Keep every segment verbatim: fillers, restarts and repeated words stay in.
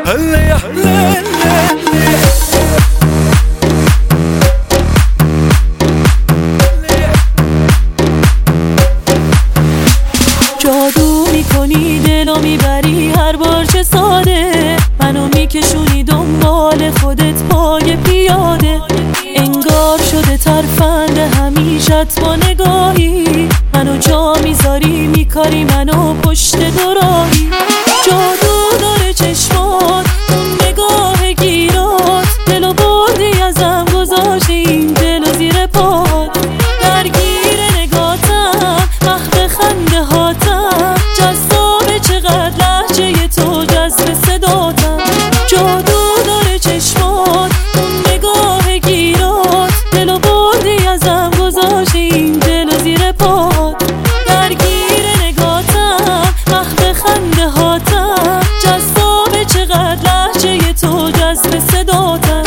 جادو میکنی دلو میبری هر بار چه ساده، منو میکشونی دنبال خودت پای پیاده. انگار شده ترفند همیشت با نگاهی، منو جا میذاری میکاری منو پشت دوراهی. جادو داره چشمات اون نگاه گیرات، دلو بردی ازم گذاشتی این دلو زیر پات. درگیر نگاتم محو خنده هاتم، جذاب چقدر لحجه تو جذب صداتم. جادو داره چشمات اون نگاه گیرات، دلو بردی ازم گذاشتی این دلو زیر پات. درگیر نگاتم محو خنده هاتم، جذاب چقدر لحجه تو جذب صداتم.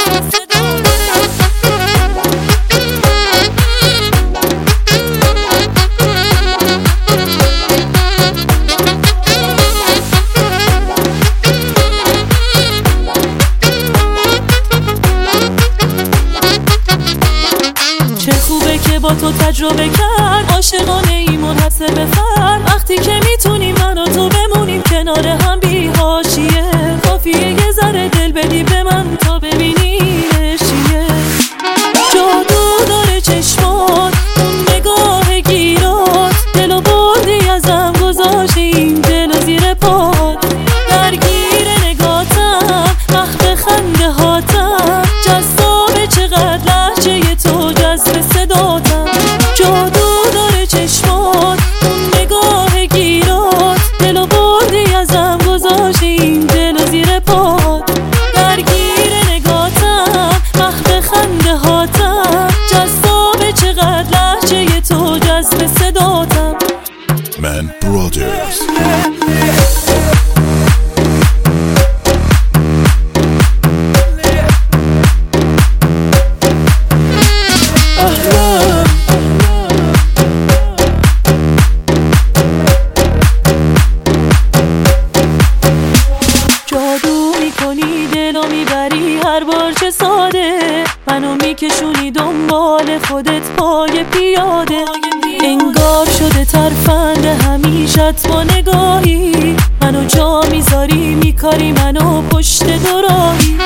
چه خوبه که با تو تجربه کرد، عاشقانه ای منحصر به فرد. وقتی که میتونیم من و تو بمونیم کنار هم بی حاشیه، کافیه یه ذره دل بدی به من تا ببینیمش چیه. جادو داره چشمات اون نگاه گیرات، دلو بردی ازم گذاشتی این دلو زیر پات. درگیر نگاتم محو خنده هاتم، جذاب چقدر لحجه تو جذب صداتم. جادو داره چشمات اون نگاه گیرات، دلو بردی ازم گذاشتی این دلو زیر پات. درگیر نگاتم محو خنده هاتم، جذاب چقدر لحجه تو جذب صداتم. من برادرز. جادو میکنی دلو میبری هر بار چه ساده، منو میکشونی دنبال خودت پای پیاده. انگار شده ترفند همیشت با نگاهی، منو جا میذاری میکاری منو پشت دوراهی.